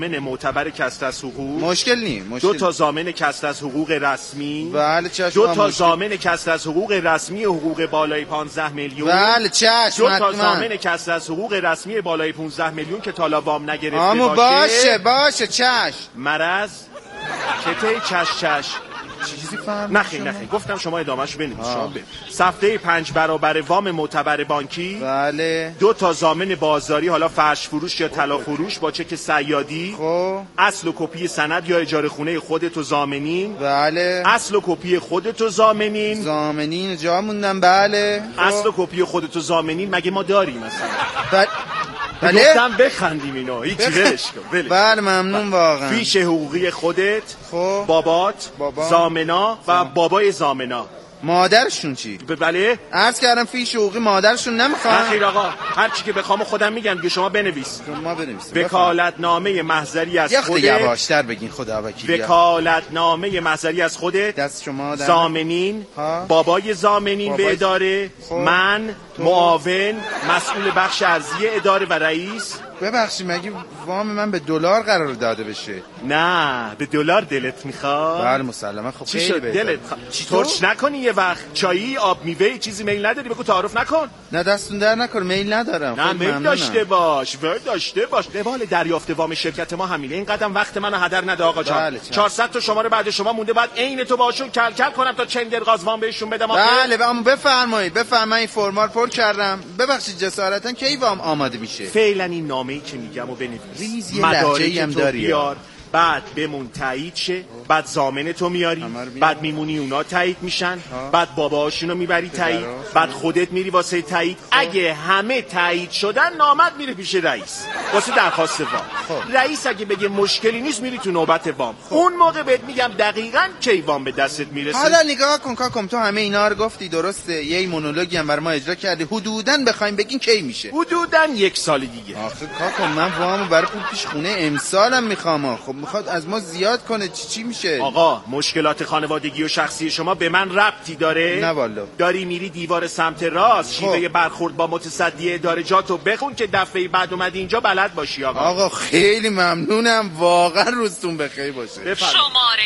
من معتبر کسب از حقوق مشکل نی. 2 تا ضامن کسب از حقوق رسمی. بله چشم. 2 تا ضامن کسب از حقوق رسمی حقوق بالای 15 میلیون. بله چشم. 2 تا ضامن کسب از حقوق رسمی بالای 15 میلیون که تا وام نگرفته باشه چشم. مرض کته چش چیزی فهم نخیر گفتم شما ادامهشو بنویس. شما برید صفحه 5 برابر وام معتبر بانکی. بله. 2 تا ضامن بازاری، حالا فرش فروش یا طلا فروش با چک صیادی. خب اصل و کپی سند یا اجاره خونه خودت و ضامنین. بله. اصل و کپی خودت و ضامنین جا موندم. بله. اصل و کپی خودت و ضامنین مگه ما داریم مثلا؟ بله. گفتم بخندیم اینا هیچی ولش کن. بله ممنون واقعا. فیش حقوقی خودت، خب بابات، ضامنا و بابای ضامنا. مادرشون چی؟ بله عرض کردم فیش حقوقی مادرشون نمیخوام. خیر آقا هر چی که بخوام خودم میگم دیگه شما بنویس. ما بنویسیم. وکالتنامه محضری از خودت. یواشتر بگین خدا وکیل. وکالتنامه محضری از خودت، دست شما ضامنین، بابای ضامنین به اداره، من معاون مسئول بخش ارضی اداره و رئیس. ببخشید مگه وام من به دلار قرار داده بشه؟ نه به دلار دلت میخواد؟ بله مسلما. خب چی شد دلت ترش نکنی یه وقت؟ چایی آب میوه چیزی میل نداری؟ بگو تعارف نکن. نه دستون در نکن. میل ندارم. نه میل داشته باش. روال دریافت وام شرکت ما همینه. این قدم وقت منو هدر نده آقا جان. بله 400 تا شماره بعد شما مونده، بعد عین تو باشون کل کنم تا چند درغاز وام بهشون بدم. بله اما بفرمایید این فرمال پر کردم. ببخشید جسارتا کی وام آماده میشه؟ فعلا این نامه‌ای که میگم و بنویس. مدارکی هم داری. بعد بمون تایید شه، بعد ضامن تو میاری، بعد میمونی اونا تایید میشن، بعد باباشونو میبری تایید، بعد خودت میری واسه تایید. اگه همه تایید شدن نامت میره پیش رئیس واسه درخواست وام. رئیس اگه بگه مشکلی نیست میری تو نوبت وام. اون موقع بهت میگم دقیقاً کی وام به دستت میرسه. حالا نگاه کن کاکم، تو همه اینا رو گفتی درسته، یه مونولوگی هم بر ما اجرا کردی. حدوداً بخوایم بگین کی میشه؟ حدوداً 1 سال دیگه. آخه کاکم من وامو برای پول پیش خونه امسالم میخوام. خب میخواد از ما زیاد کنه. چی میشه؟ آقا مشکلات خانوادگی و شخصی شما به من ربطی داره؟ نه والا. داری میری دیوار سمت راست، شیوه برخورد با متصدی اداره جاتو بخون که دفعه بعد اومدی اینجا بلد باشی. آقا خیلی ممنونم، واقعا روزتون بخیر باشه. شماره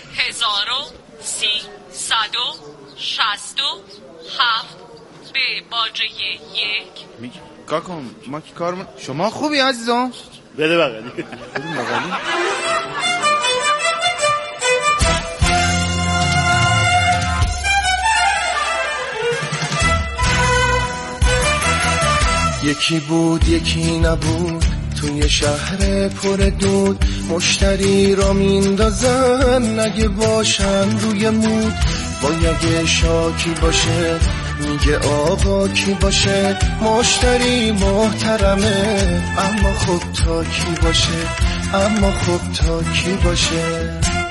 1367 به باجه 1. کاکم ما که کارمون. شما خوبی عزیزم؟ بده بغلی. یکی بود یکی نبود توی شهر پر دود، مشتری را میندازن اگه باشن روی مود. باید شاکی باشه میگه آقا کی باشه، مشتری محترمه اما خب تا کی باشه.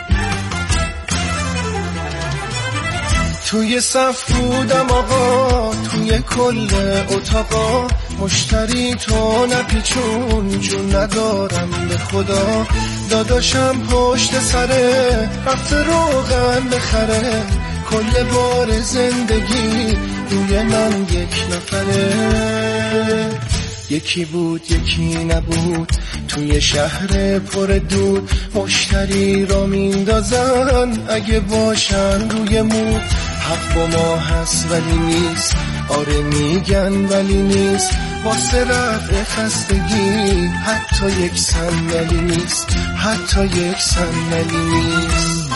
توی صف بودم آقا توی کل اتاقا، مشتری تو نپیچون جون ندارم به خدا. داداشم پشت سره رفته روغن بخره، کل بار زندگی روی من 1 نفره. یکی بود یکی نبود توی شهر پر دود، مشتری را میندازن اگه باشن روی مود. حق با ما هست ولی نیست، آره میگن ولی نیست. واسه رفع خستگی حتی 1 صندلی نیست، حتی 1 صندلی نیست.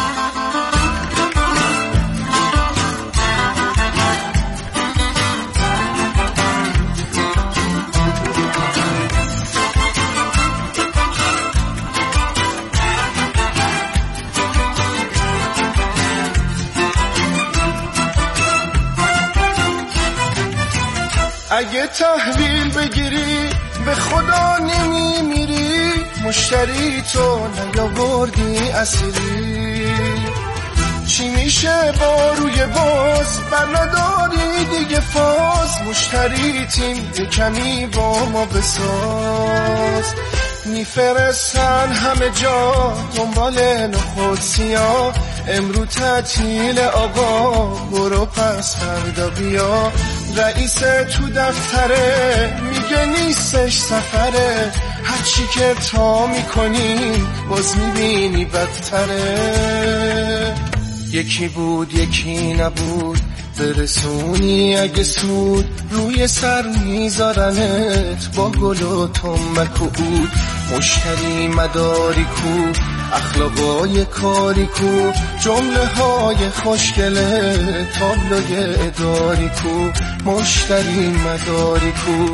اگه تحویل بگیری به خدا نمیمیری، مشتری تو نیاوردی اسیری. چی میشه با روی باز بر نداری دیگه فاز، مشتری تیم یه کمی با ما بساز. میفرستن همه جا دنبال نخود سیاه، امرو تعطیل آقا برو پس فردا بیا. رئیس تو دفتره میگه نیستش سفره، هرچی که تا میکنی باز میبینی بدتره. یکی بود یکی نبود، برسونی اگه سود روی سر میذارنت با گل و تنبک و عود. مشتری مداری کو، اخلاقای کاری کو، جمله های خوشگله تابلوی اداری کو. مشتری مداری کو.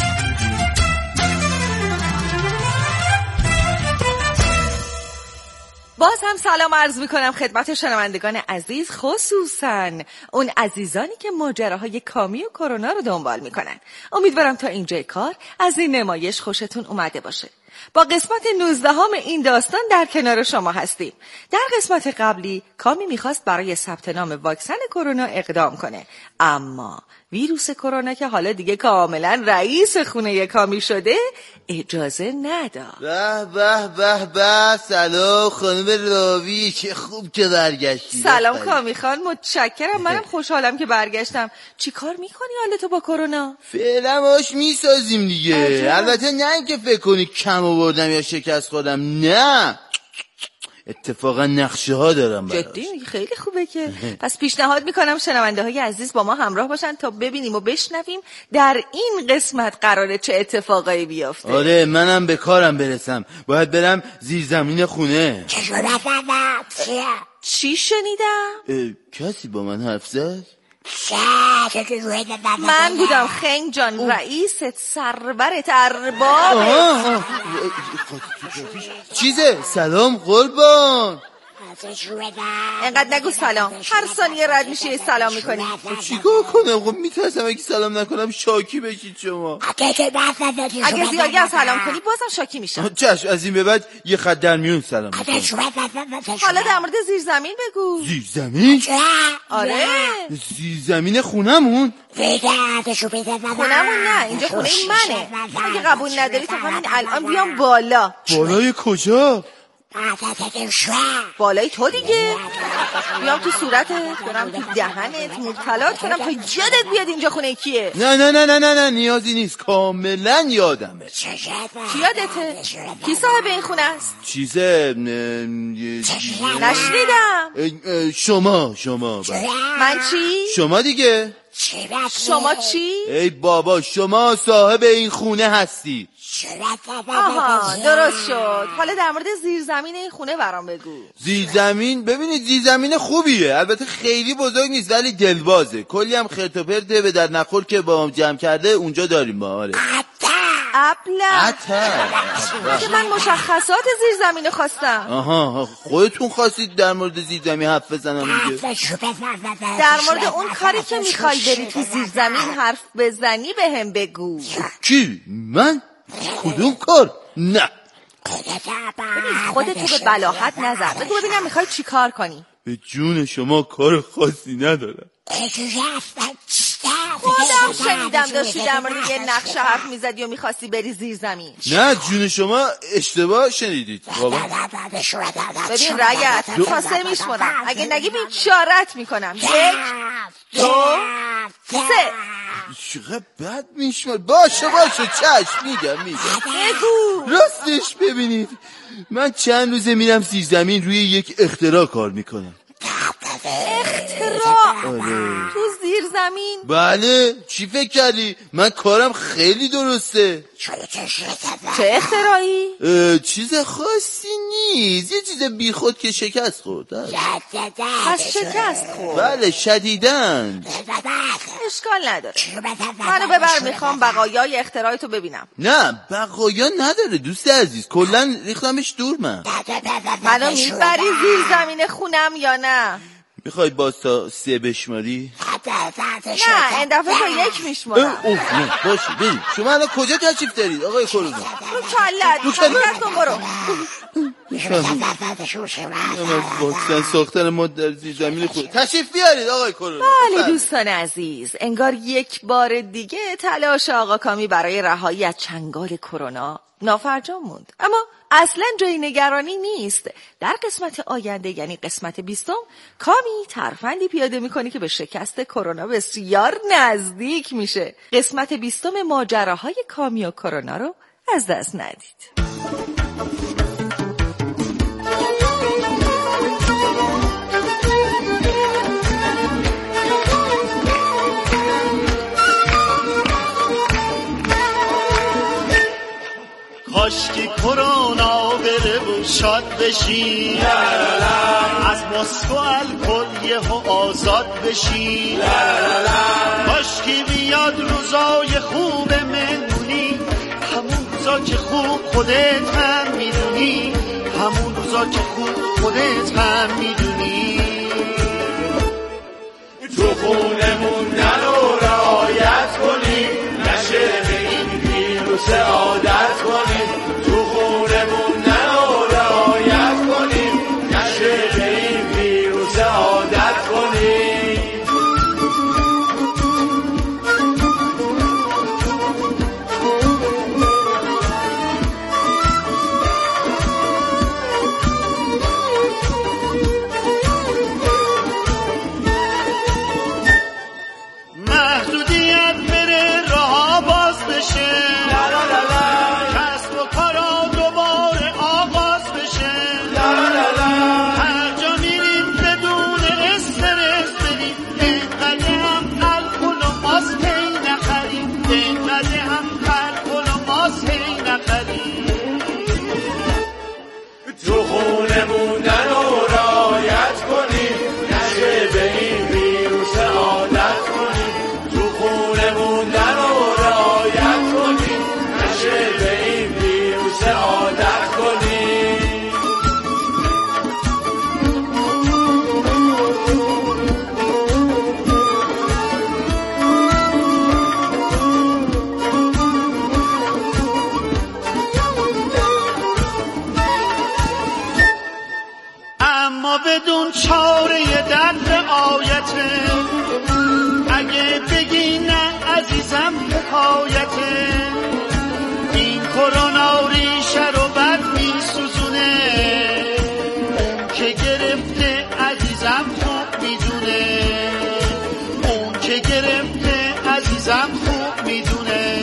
باز هم سلام عرض میکنم خدمت شنوندگان عزیز، خصوصا اون عزیزانی که ماجراهای کامی و کرونا رو دنبال میکنن. امیدوارم تا اینجای کار از این نمایش خوشتون اومده باشه. با قسمت 19 این داستان در کنار شما هستیم. در قسمت قبلی کامی میخواست برای ثبت نام واکسن کرونا اقدام کنه، اما ویروس کرونا که حالا دیگه کاملا رئیس خونه کامی شده اجازه نداد. به به به به، سلام خانم راوی، چه خوب که برگشتی. سلام کامی خان، متشکرم. منم خوشحالم که برگشتم. چی کار میکنی حالا تو با کرونا؟ فعلا باش میسازیم دیگه. البته نه اینکه فکر کنی کم آوردم یا شکست خوردم، نه، اتفاقا نقشه ها دارم براش. جدی؟ خیلی خوبه که. پس پیشنهاد میکنم شنونده های عزیز با ما همراه باشن تا ببینیم و بشنویم در این قسمت قراره چه اتفاقایی بیفته. آره، منم به کارم برسم، باید برم زیر زمین خونه. چی شنیدم؟ کسی با من حرف زد؟ من بودم خنگ جان، رئیست، سرورت، اربابت. چیزه؟ سلام قربان. انقدر نگو سلام، هر ثانیه رد میشه یه سلام میکنی. چیکار کنم؟ خب میترسم اگه سلام نکنم شاکی بشید شما. اگه زیادی سلام کنی بازم شاکی میشم. چشم، از این به بعد یه خط در میون سلام میکنم. حالا در مورد زیرزمین بگو. زیرزمین؟ آره، زیرزمین خونمون؟ خونمون نه، اینجا خونه منه. اگه قبول نداری تا همین الان بیام بالا. بالای کجا؟ بالای تو دیگه. بیام تو صورتت، برم تو دهنت، مبتلات کنم تا جدت بیاد اینجا خونه کیه. نه نه نه نه نه نه، نیازی نیست، کاملا یادمه. کی یادته؟ کی صاحب این خونه است؟ چیزه نشنیدم. شما من چی؟ شما دیگه. شما چی؟ ای بابا، شما صاحب این خونه هستی. آها، درست شد. حالا در مورد زیرزمین این خونه برام بگو. زیرزمین؟ ببینید زیرزمین خوبیه، البته خیلی بزرگ نیست ولی دلبازه. کلی هم خرت و پرته به در نخور که با هم جمع کرده اونجا داریم با. آره. ابله که من مشخصات زیرزمین خواستم. آها، خودتون خواستید در مورد زیرزمین حرف بزنم دیگه. در مورد اون کاری که میخوای بری تو زیرزمین حرف بزنی بهم بگو. کی؟ من؟ کدوم کار؟ نه، خودتو به بلاحت نزن. بگو ببینم میخوای چی کار کنی. به جون شما کار خاصی ندارم. خودم شنیدم داشتی در مورد یه نقشه حرف میزدی و میخواستی بری زیر زمین. نه، جون شما اشتباه شنیدید بابا. ببین رگت تا 3 میشمونم، اگه نگی بیچارت میکنم. 1 2 3. چقدر بد میشمار. باشه چشم، میگم بگو. راستش ببینید، من چند روزه میرم زیر زمین روی یک اختراع کار میکنم. اختراع؟ آره. تو زیر زمین؟ بله، چی فکر کردی؟ من کارم خیلی درسته. چه اختراعی؟ چیز خاصی نیست، یه چیز بیخود که شکست خورد. پس شکست خورد؟ بله، شدیداً. اشکال نداره، منو ببر، میخوام بقایای اختراعی تو ببینم. نه، بقایا نداره دوست عزیز، کلاً ریختمش دور. منو میبری زیر زمین خونم یا نه؟ میخوای باز تا 3 بشماری؟ نه، این دفعه تا 1 میشمارم. نه باشه، بریم. شما الان کجا تشریف دارید آقای کرونا؟ رو کلت حرکت کن، برو. از واکسن ساختن ما در زیر زمین خود. تشریف بیارید آقای کرونا. بله دوستان عزیز، انگار یک بار دیگه تلاش آقا کامی برای رهایی از چنگال کرونا نافرجام موند. اما اصلا جای نگرانی نیست. در قسمت آینده، یعنی قسمت 20، کامی ترفندی پیاده میکنه که به شکست کرونا بسیار نزدیک میشه. قسمت 20 ماجراهای کامی و کرونا رو از دست ندید. کاشکی کرونا بره و شاد بشی، از مسکو الکل یهو آزاد بشی، کاشکی بیاد روزای خوب مهمونی، همون روزا که خوب خودت هم میدونی، همون روزا که خوب خودت هم میدونی. تو خونه موندن و رعایت کنی، نشه به این ویروس عادت کنی. تو خونه موندن و رعایت کنی، نشه به این ویروس عادت کنی. محدودیت بره راه باز بشه، کسب و کارا دوباره آغاز بشه، هر جا میریم بدون استرس بریم، اینقدر هم الکل و ماسک هی نخریم، اینقدر هم الکل و ماسک هی نخریم. تو خونه موندن و رعایت کنیم، نشه به این ویروس عادت کنیم. تو خونه موندن و رعایت کنیم، نشه به این ویروس عادت کنیم. اما بدون چاره درد آیته، اگه بگی نه عزیزم حکایته. این کرونا ریشه رو بد میسوزونه، اون که گرفته عزیزم خوب میدونه، اون که گرفته عزیزم خوب میدونه.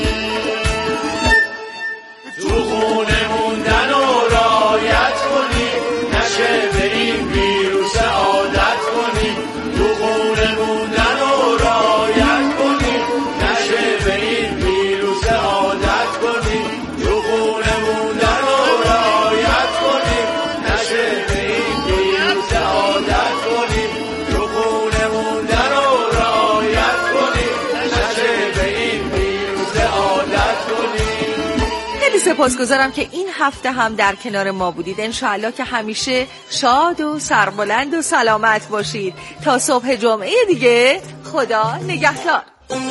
تو خونه موندن و رعایت کنی، نشه به این ویروس عادت کنی. تو خونه موندن و رعایت کنی، نشه به این ویروس عادت کنی. تو خونه موندن و رعایت کنی، نشه به این ویروس عادت کنی. تو خونه موندن و رعایت کنی، نشه به این ویروس عادت کنی. خیلی سپاسگزارم که این هفته هم در کنار ما بودید. انشاءالله که همیشه شاد و سربلند و سلامت باشید. تا صبح جمعه دیگه، خدا نگهدار.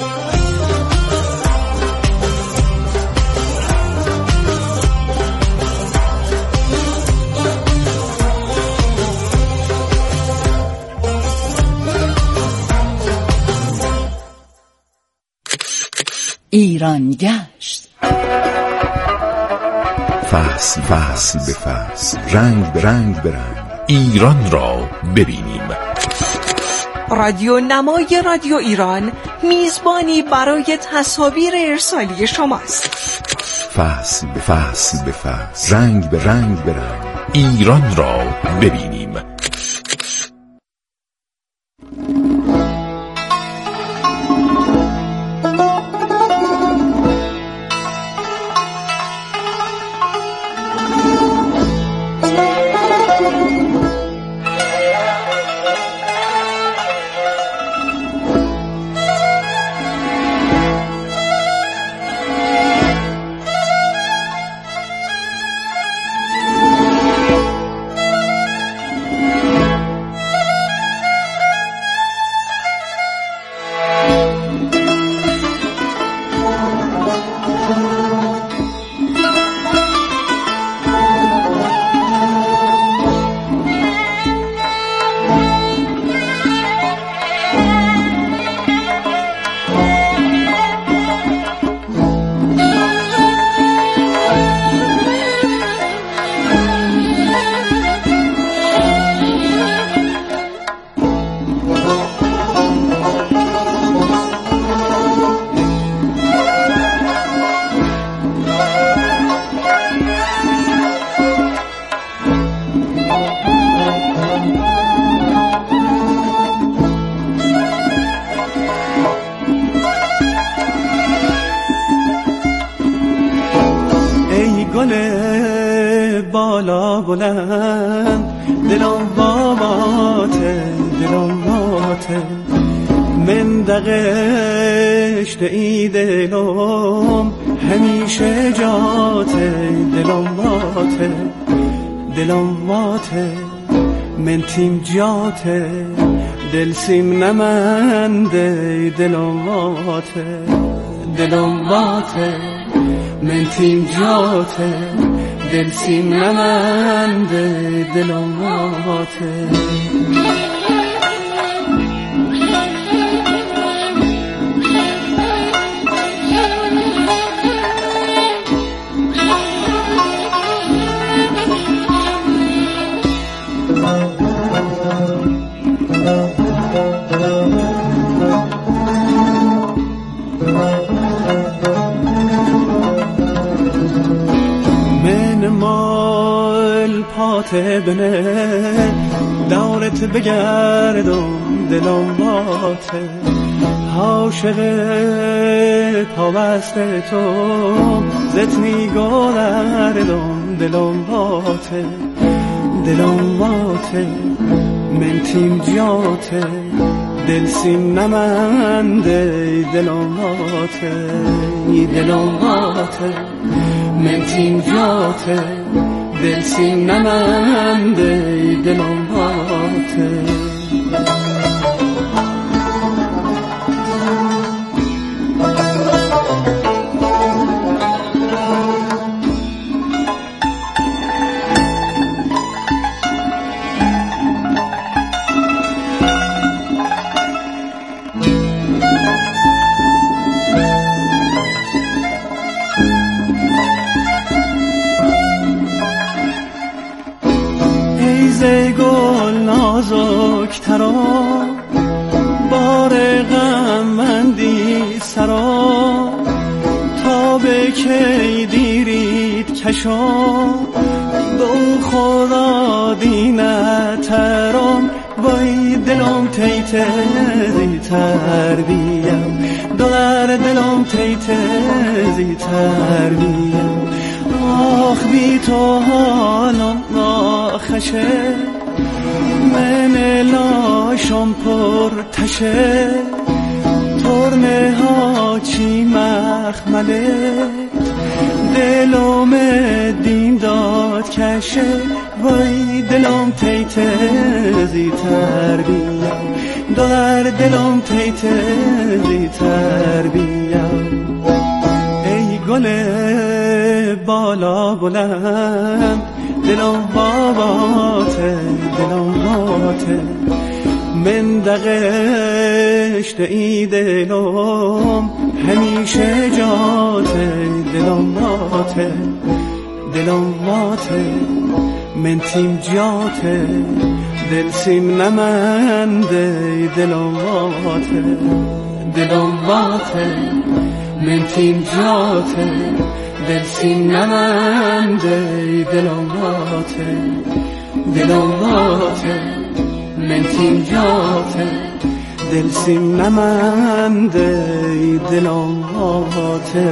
ایران گشت. فصل فصل به فصل، رنگ به رنگ به رنگ، ایران را ببینیم. رادیو نمای رادیو ایران میزبانی برای تصاویر ارسالی شماست. فصل به فصل به فصل، رنگ به رنگ به رنگ، ایران را ببینیم. ای گل بالا بلند دلم باباته دلم باته من دقشت ای دلم همیشه جاته دلم باته دلم باته من تیم جاته دل سیم نمنده دلم باته دلم باته من تیم جاته دل سیم نمنده دلم باته بنه دورت بگردم دلم باته عاشق پابسته تو زتنی گردم دلم باته دلم باته من تیم جاته دل سیم نمنده دلم باته دلم باته من تیم جاته دل سیم نمنده دلم باته بار غم مندی سرا تا به کی دیرید کشا دو خدا دینترم وای دلم تیته زیتر بیم دلر دلم تیته زیتر بیم آخ بی تو حالم ناخشه من لاشم پر تشه ترمه ها چی مخمله دلم دین داد کشه وای دلم تیته زیتر بیم دلر دلم تیته زیتر بیم ای گل بالا بلند دلم باباته دلم باته من دقشت ای دلم همیشه جاته دلم باته دلم باته من تیم جاته دل سیم نمنده دلم باته دلم باته من تیم جاته دل سیم نمنده دلم باته دلم باته من تیم جاته دل سیم نمنده دلم باته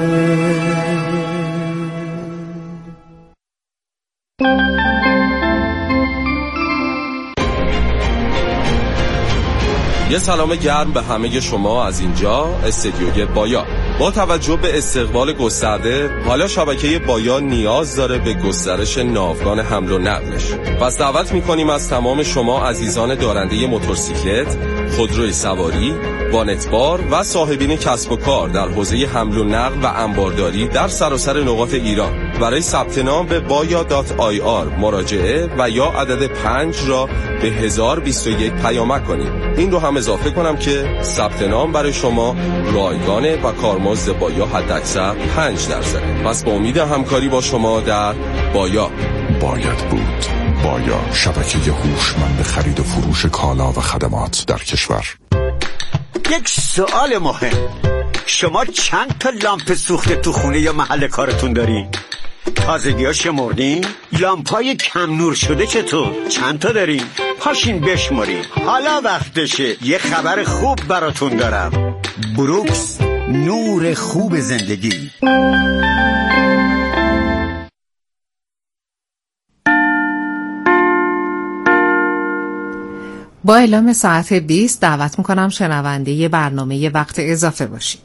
یه سلام گرم به همه شما از اینجا استدیوی بایا. با توجه به استقبال گسترده حالا شبکه بایا نیاز داره به گسترش ناوگان حمل و نقلش. پس دعوت میکنیم از تمام شما عزیزان دارنده موتورسیکلت، خودروی سواری، وانتبار و صاحبین کسب و کار در حوزه حمل و نقل و انبارداری در سراسر نقاط ایران برای ثبت نام به baya.ir مراجعه و یا عدد 5 را به 1021 پیامک کنید. این رو هم اضافه کنم که ثبت نام برای شما رایگانه و کارمزد بایا حداکثر 5%. پس با امید همکاری با شما در بایا. باید بود. بایا، شبکه هوشمند خرید و فروش کالا و خدمات در کشور. یک سوال مهم، شما چند تا لامپ سوخته تو خونه یا محل کارتون داری؟ تازگی ها شمردین؟ لامپای کم نور شده چطور؟ چند تا دارین؟ پاشین بشمارین. حالا وقتشه. یه خبر خوب براتون دارم. بروکس، نور خوب زندگی. با اعلام ساعت 20 دعوت میکنم شنونده برنامه وقت اضافه باشید.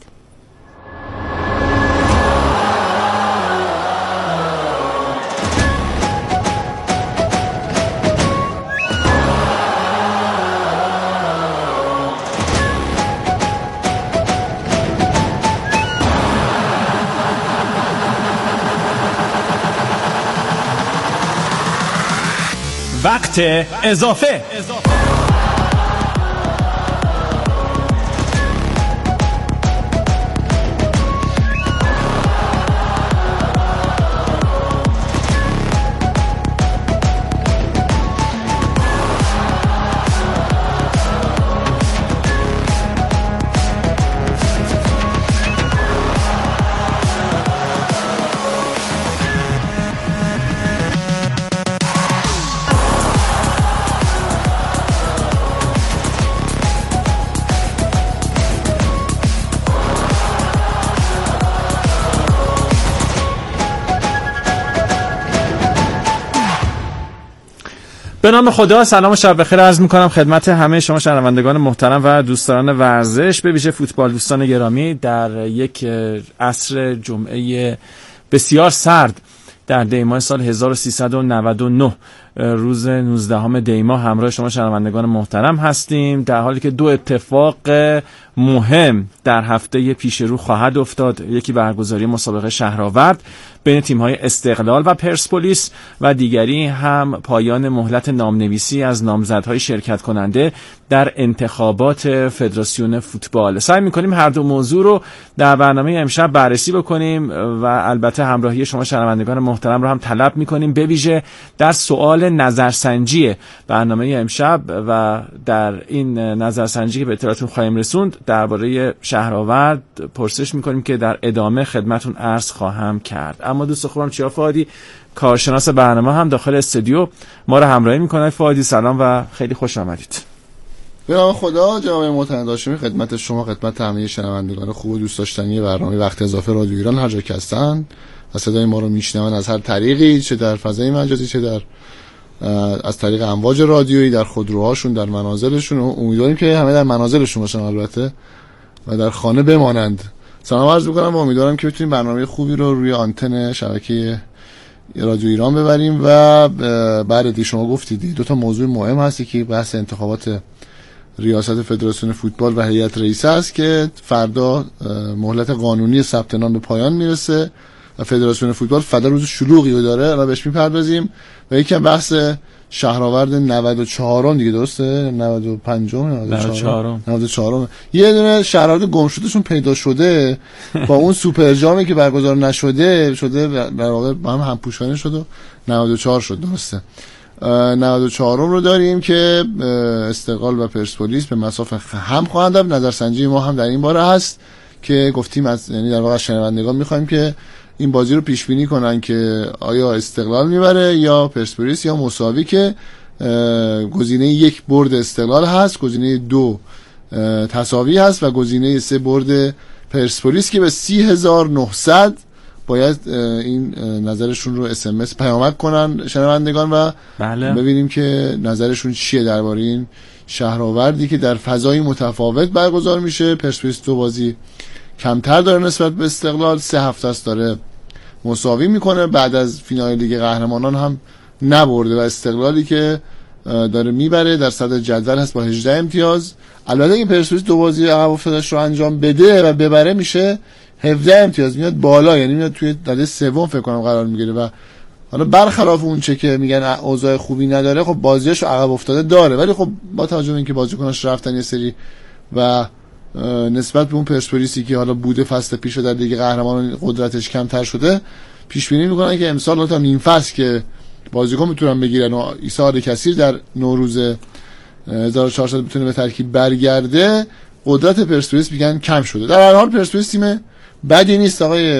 وقت اضافه. به نام خدا، سلام و شب بخیر عرض میکنم خدمت همه شما شنوندگان محترم و دوستان ورزش، به ویژه فوتبال دوستان گرامی. در یک عصر جمعه بسیار سرد در دیماه سال 1399 روز 19 دیماه همراه شما شنوندگان محترم هستیم، در حالی که دو اتفاق مهم در هفته پیش رو خواهد افتاد. یکی برگزاری مسابقه شهرآورد بین تیم‌های استقلال و پرسپولیس و دیگری هم پایان مهلت نامنویسی از نامزدهای شرکت کننده در انتخابات فدراسیون فوتبال. سعی می‌کنیم هر دو موضوع رو در برنامه امشب بررسی بکنیم و البته همراهی شما شنوندگان محترم رو هم طلب می‌کنیم، به ویژه در سوال نظرسنجی برنامه امشب و در این نظرسنجی که به اطلاعتون خواهیم رسوند درباره شهرآورد پرسش می‌کنیم که در ادامه خدمتون عرض خواهم کرد. اما دوست خوبم چیا فؤادی، کارشناس برنامه، هم داخل استودیو ما رو همراهی میکنه. فؤادی سلام و خیلی خوش آمدید. به نام خدا، جناب محترم هاشمی، خدمت شما، خدمت همه شنوندگان خوب و دوست داشتنی برنامه وقت اضافه رادیو ایران هر جا که هستن و صدای ما رو میشنون از هر طریقی، چه در فضای مجازی چه در از طریق امواج رادیویی، در خودروهاشون، در منازلشون. امیدواریم که همه در منازلشون باشن البته و در خانه بمانند. سلام عرض می‌کنم و امیدوارم که بتونیم برنامه خوبی رو روی آنتن شبکه رادیو ایران ببریم. و بعد شما گفتید دو تا موضوع مهم هست که بحث انتخابات ریاست فدراسیون فوتبال و هیئت رئیسه است که فردا مهلت قانونی ثبت نام به پایان میرسه و فدراسیون فوتبال فردا روز شلوغی رو داره، الان بهش میپردازیم. و یکم بحث شهرآورد 94 دیگه، درسته؟ 94 یه دونه شهرآورد گم شدهشون پیدا شده با اون سوپر جامی که برگزار نشده در واقع با هم همپوشانه شد و 94 شد، درسته؟ 94 رو داریم که استقلال و پرسپولیس به مسافه هم خواهند رفت. نظرسنجی ما هم در این باره هست که گفتیم یعنی در واقع شنوندگان می‌خوایم که این بازی رو پیش بینی کنن که آیا استقلال میبره یا پرسپولیس یا مساوی، که گزینه 1 برد استقلال هست، گزینه 2 تساوی هست و گزینه 3 برد پرسپولیس که به 30,900 باید این نظرشون رو SMS پیامک کنن شنوندگان و ببینیم که نظرشون چیه درباره این شهرآوردی که در فضای متفاوت برگزار میشه. پرسپولیس 2 بازی کمتر داره نسبت به استقلال، 3 هفته است داره مساوی میکنه، بعد از فینال لیگ قهرمانان هم نبرده و استقلالی که داره میبره در صدر جدول هست با 18 امتیاز. البته این پرسپولیس 2 بازی عقب افتاده‌اش رو انجام بده و ببره میشه 17 امتیاز، میاد بالا، یعنی میاد توی رده سوم فکر کنم قرار میگیره و حالا برخلاف اون چه که میگن اوضاع خوبی نداره، خب بازیاشو عقب افتاده داره، ولی خب با توجه به اینکه بازیکناش رفتن یه سری و نسبت به اون پرسپولیسی که حالا بوده فصل پیش در لیگ قهرمانان قدرتش کمتر شده، پیش بینی میکنن که امسال تا نیم فصل که بازیکن میتونن بگیرن و ایثار کثیر در نوروز 1400 بتونه به ترکیب برگرده، قدرت پرسپولیس میگن کم شده. در هر حال پرسپولیس تیم بدی نیست آقای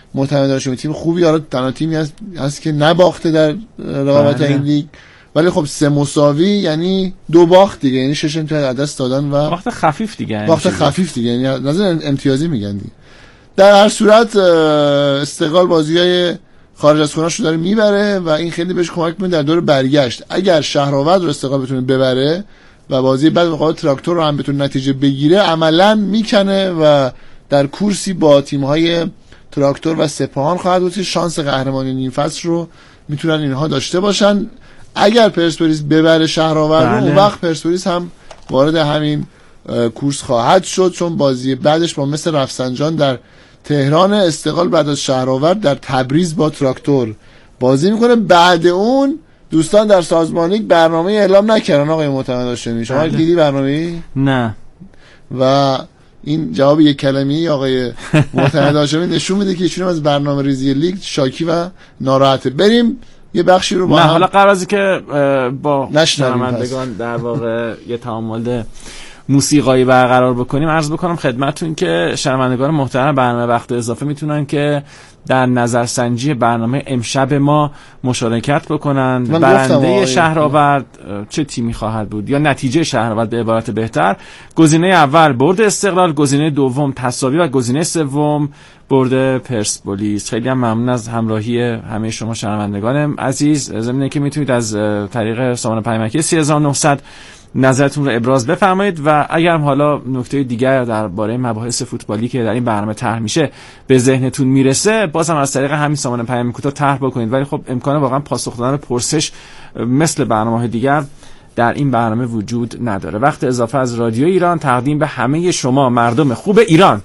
معتمد هاشمی تیم خوبی، حالا تنها تیمی هست که نباخته در رقابت این لیگ، ولی خب 3 مساوی یعنی 2 باخت دیگه، یعنی 6 امتیاز از دست دادن و باخت خفیف دیگه، باخت خفیف دیگه، یعنی نظر امتیازی میگن دیگه. در هر صورت استقلال بازیای خارج از خونه‌اش رو داره میبره و این خیلی بهش کمک میکنه در دور برگشت. اگر شهرآورد رو استقلال بتونه ببره و بازی بعد مقابل تراکتور رو هم بتونه نتیجه بگیره، عملاً میکنه و در کورسی با تیم‌های تراکتور و سپاهان خواهد بود که شانس قهرمانی نیم فصل رو میتونن اینها داشته باشن. اگر پرسپولیس ببره شهرآورد، اون وقت پرسپولیس هم وارد همین کورس خواهد شد، چون بازی بعدش با مثل رفسنجان در تهران، استقلال بعد از شهرآورد در تبریز با تراکتور بازی میکنه. بعد اون دوستان در سازمان لیگ برنامه اعلام نکردن آقای معتمد هاشمی. شما دیدی برنامه؟ نه. و این جواب یک کلمه‌ای آقای معتمد هاشمی نشون میده که ایشون از برنامه‌ریزی لیگ شاکی و ناراحته. بریم یه بخشی رو با نه حالا قبل از که با شنوندگان در واقع یه تعامل موسیقایی برقرار بکنیم، عرض بکنم خدمتتون که شنوندگان محترم برنامه وقت اضافه میتونن که در نظرسنجی برنامه امشب ما مشارکت بکنن. برنده شهرآورد چه تیمی خواهد بود، یا نتیجه شهرآورد به عبارت بهتر. گزینه اول برد استقلال، گزینه دوم تساوی و گزینه سوم برد پرسپولیس. خیلی هم ممنون از همراهی همه شما شنوندگان عزیز. ضمن که میتونید از طریق سامان پیامکی 3900 نظرتون رو ابراز بفرمایید و اگر حالا نکته دیگر درباره مباحث فوتبالی که در این برنامه طرح میشه به ذهنتون میرسه، بازم از طریق همین سامان پیام کوتاه طرح بکنید. ولی خب امکان واقعا پاسخ دادن پرسش مثل برنامه‌های دیگر در این برنامه وجود نداره. وقت اضافه از رادیو ایران تقدیم به همه شما مردم خوب ایران.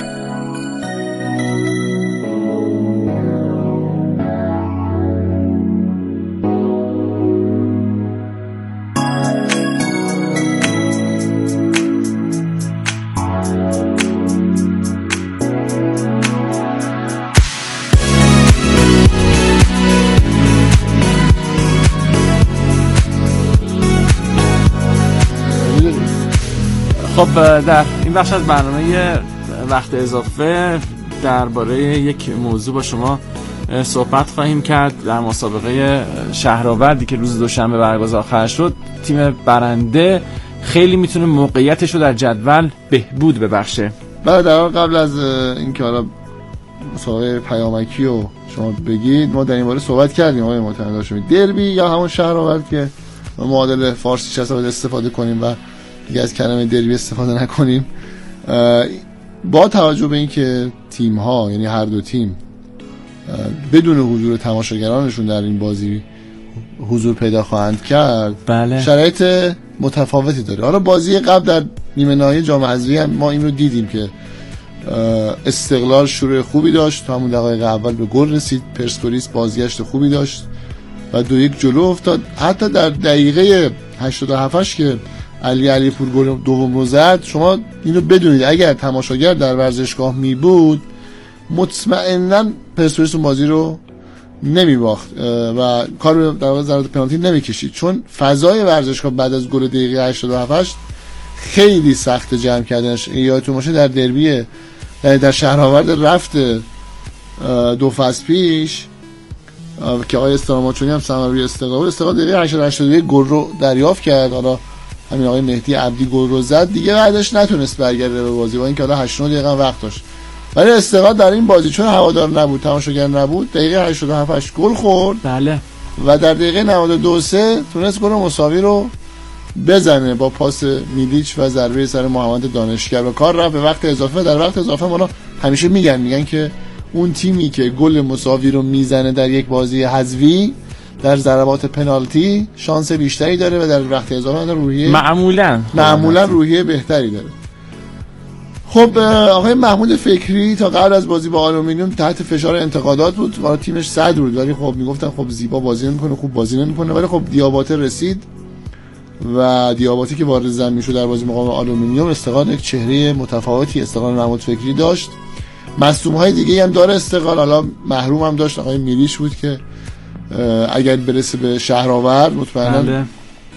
خب در این بخش از برنامه وقت اضافه درباره یک موضوع با شما صحبت خواهیم کرد. در مسابقه شهرآوردی که روز دوشنبه برگزار خواهد شد، تیم برنده خیلی میتونه موقعیتش رو در جدول بهبود ببخشه. بعد در قبل از اینکه حالا مسابقه پیامکی رو شما بگید، ما در این باره صحبت کردیم آقای معتمد هاشمی. دربی یا همون شهرآورد که معادل فارسیش هست استفاده کنیم و دیگه از کلمه دربی استفاده نکنیم، با توجه به اینکه تیم ها، یعنی هر دو تیم بدون حضور تماشاگرانشون در این بازی حضور پیدا خواهند کرد، شرایط متفاوتی داره. حالا بازی قبل در نیمه نهایی جام حذفی هم ما این رو دیدیم که استقلال شروع خوبی داشت، تا همون دقایق اول به گل رسید. پرسپولیس بازگشت خوبی داشت و 2-1 جلو افتاد. حتی در دقیقه 87 که علی پور گل دوم رو زد، شما اینو بدونید اگر تماشاگر در ورزشگاه می بود مطمئناً پرسپولیس اون بازی رو نمی باخت و کار در واقع ضربات پنالتی نمی کشید، چون فضای ورزشگاه بعد از گل دقیقه 87 خیلی سخت جمع کردنش. یادتون باشه در دربی در شهرآورد رفت 2 فصل پیش که آقای استراماچونی هم سماوی استقلال دقیقه 88 گل رو دریافت کرد. حالا همین آقای مهدی عبدی گل رو زد دیگه، بعدش نتونست برگرده به بازی با اینکه حالا 89 دقیقه وقت داشت. ولی استقلال در این بازی چون هوادار نبود، تماشاگر نبود، دقیقه 87 گل خورد. بله. و در دقیقه 92 تونست گل مساوی رو بزنه با پاس میلیچ و ضربه سر محمد دانشگر و کار رفت به وقت اضافه. در وقت اضافه ما همیشه میگن که اون تیمی که گل مساوی رو میزنه در یک بازی حذفی در ضربات پنالتی شانس بیشتری داره و در وقت اضافه روحیه معمولا روحیه بهتری داره. خب آقای محمود فکری تا قبل از بازی با آلومینیوم تحت فشار انتقادات بود و تیمش صدر بود، ولی خب میگفتن خب زیبا بازی نمیکنه، خوب بازی نمیکنه، ولی خب دیاباته رسید و دیاباتی که وارد زمین شد در بازی مقابل آلومینیوم، استقلال یک چهره متفاوتی استقلال محمود فکری داشت. مصدوم‌های دیگه هم داره استقلال، حالا محروم هم داشت آقای میریش بود که اگر برسه به شهرآورد مطمئنا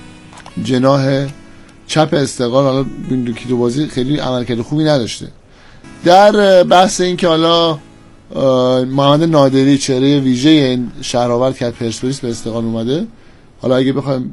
جناح چپ استقلال حالا دو بازی خیلی عملکرد خوبی نداشته. در بحث این که حالا محمد نادری چهره ویژه این شهرآورد که پرسپولیس به استقلال اومده. حالا اگه بخوایم